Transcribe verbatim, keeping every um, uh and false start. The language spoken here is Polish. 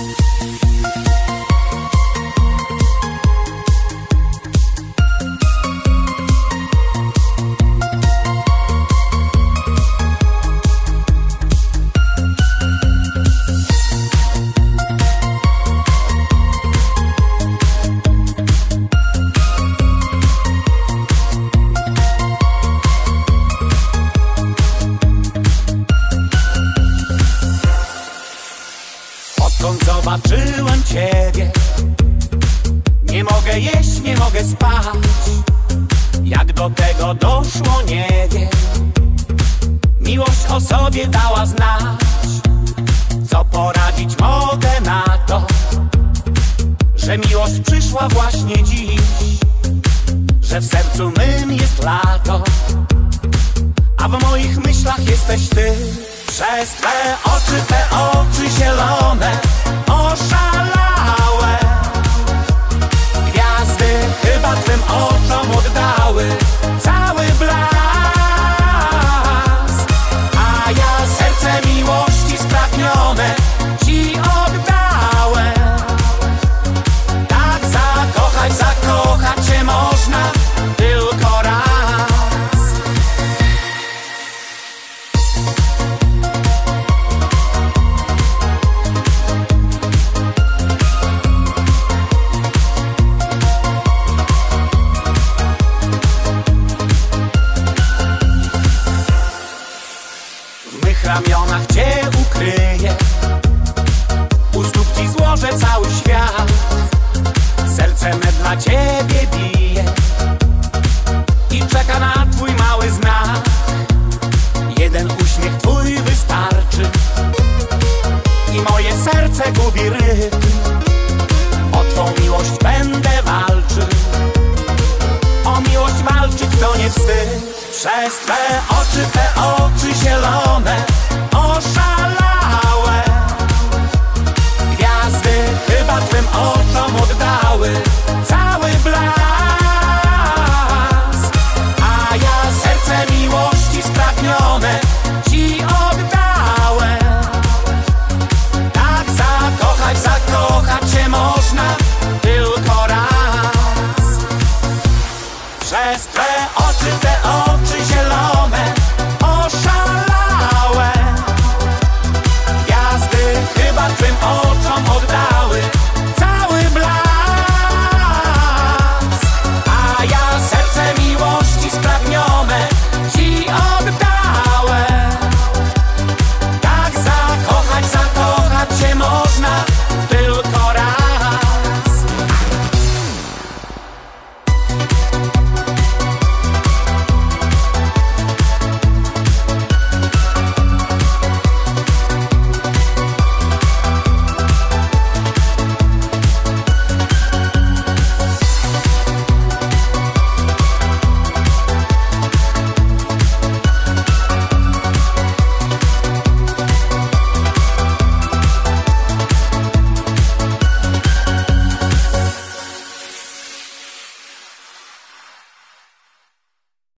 Odkąd zobaczyłem Ciebie, nie mogę jeść, nie mogę spać. Jak do tego doszło, nie wiem. Miłość o sobie dała znać. Co poradzić mogę na to, że miłość przyszła właśnie dziś, że w sercu mym jest lato, a w moich myślach jesteś Ty. Przez Twe oczy, te oczy zielone, oszalałe. Gwiazdy chyba Twym oczom oddały cały blask, a ja serce miłości spragnione Ci oddałem. Tak zakochać, zakochać się można tylko raz. W ramionach Cię ukryję, u stóp Ci złożę cały świat. Serce me dla Ciebie bije i czeka na Twój mały znak. Jeden uśmiech Twój wystarczy i moje serce gubi rytm. O Twą miłość będę walczył, o miłość walczyć to nie wstyd. Przez Twe oczy, te oczy zielone, oszalałe. Gwiazdy chyba Twym oczom oddały cały blask, a ja serce miłości spragnione Ci oddałem. Tak zakochać, zakochać się można tylko raz. Przez Twe oczy, te oczy zielone, oszalałe. Gwiazdy chyba Twym oczom